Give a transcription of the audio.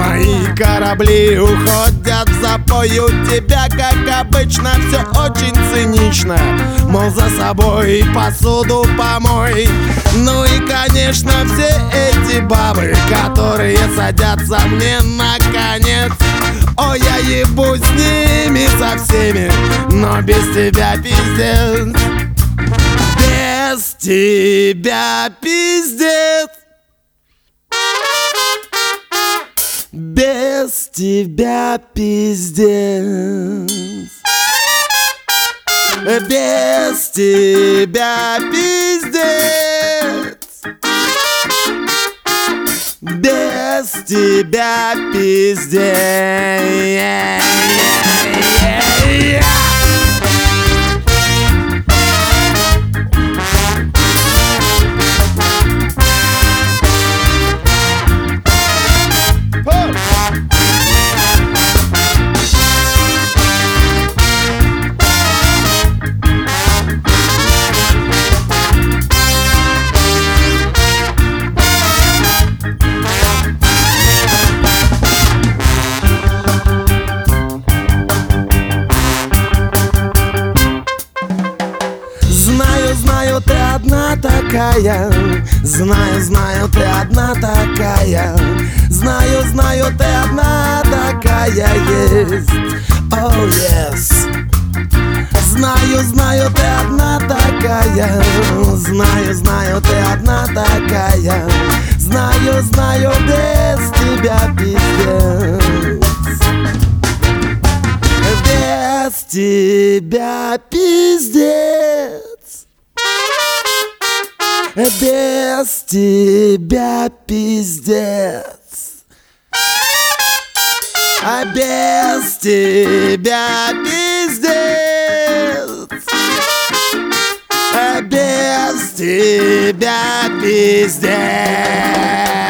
Мои корабли уходят в запой, у тебя, как обычно, все очень цинично. Мол, за собой посуду помой. Ну и, конечно, все эти бабы, которые садятся мне на конец. О, я ебусь с ними со всеми, но без тебя пиздец. Без тебя пиздец. Без тебя пиздец. Без тебя пиздец. Без тебя пиздец. Знаю, ты одна такая. Знаю, ты одна такая. Знаю, ты одна такая есть. Oh yes. Знаю, ты одна такая. Знаю, ты одна такая. Знаю, без тебя пиздец. Без тебя пиздец. Без тебя пиздец. А без тебя пиздец. А без тебя пиздец.